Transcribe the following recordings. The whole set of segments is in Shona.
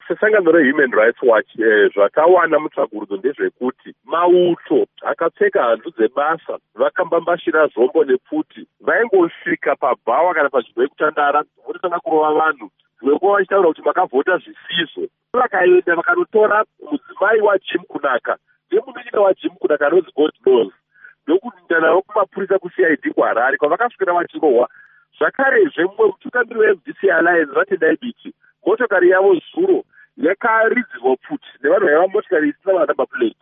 sesangano rehuman rights watch zvakawana mutsvagurudzo ndezvekuti mauto akapfeka hanzu dzebasa vakambambashira zvombo nepfuti vaingosvika pabhawa kana panzvimbo yekutandara vototanga kurova vanhu zvimwe vachitaura kuti makavhota zvisizvo. Vakaenda vakanotora mudzimai waJim Kunaka nemunin'ina waJim Kunaka anonzi God Knows ndokuenda navo kumapurisa kuCID kuHarare kwavakasvikira vachirohwa. Zvakarezve mumwe mutungamiri weMDC Alliance vatendai biti motokari yavo zuro yakaridzirwa pfuti nevanhu vaiva motokari isina manamba plate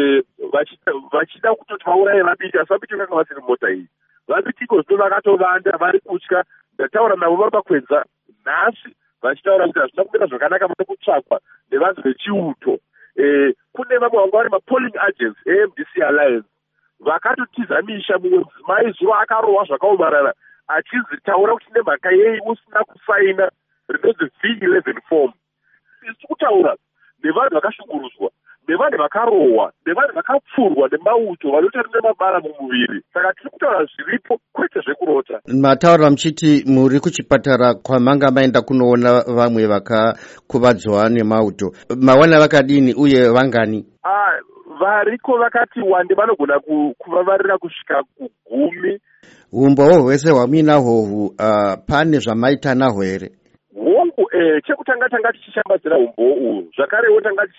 vachida kutoti vauraye vabiti asi vabiti vakanga vasiri mota iyi. Vabitiko zvino vakatovanda vari kutya. Ndataura navo vari pakwenza nhasi vachitaura kuti hazvina kumira zvakanaka vada kutsvakwa nevanhu vechiuto. Kune vamwe vanga vari mapolling agents eMDC Alliance vakatotiza misha. Mumwe mudzimai zuro akarohwa zvakaomarara achizitaura kuti nemhaka yei usina kusaina rinonzi V11 form. Isi kutaura nevanhu vakashungurudzwa, nevanhu vakarohwa, nevanhu vakapfurwa nemauto vanotori nemabara mumuviri. Saka tiri kutaura zviripo kwete zvekurota. Mataura muchiti muri kuchipatara kwamanga maenda kunoona vamwe vakakuvadzwa nemauto. Mawana vakadini uye vangani? Variko vakati wande vanogona kuvavarira kusvika ku10. Umboo hwese hwamuinahwo pane zvamaita nahwo here? Hongu chekutanga tichishambadzira umboo uhwu zvakarewo tanga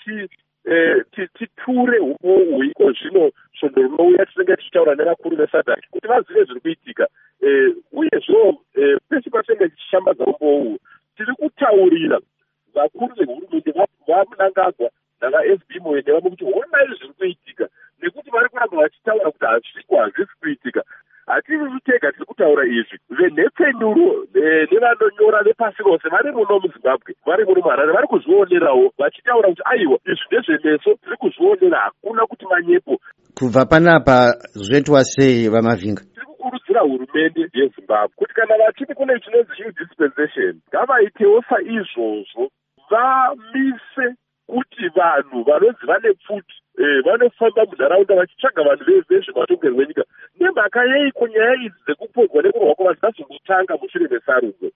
titure umboo uhwu iko zvino svondo rinouya tinenge tichitaura nevakuru veSADC kuti vazive zviri kuitika. Uyezvo pese patinenge tichishambadza umboo uhwu tiri kutaurira vakuru vehurumende vamunangagwa navaSB Moyo kuti honai zviri kuitika nekuti vari kuramba vachitaura kuti hazvisi kuitika. Hatisi tega tiri kutaura izvi. Venhepfenyuro nevanonyora vepasi rose vari muno muZimbabwe, vari muno muHarare, vari kuzvionerawo vachitaura kuti aiwa izvi ndezvemeso tiri kuzvionera, hakuna kuti manyepo. Kubva panapa zvoitwa sei vamavhinga? Tiri kukurudzira hurumende yeZimbabwe kuti kana vachiti kune chinonzi youth dispensation ngavaitewo saizvozvo, vamise kuti vanhu vanonzi vane pfuti vanofamba munharaunda vachitsvaga vanhu vezvematongerwo enyika. Nemhaka yeiko nyaya idzi dzekuporwa nekurohwa kwavanhu dzazongotanga mushure mesarudzo?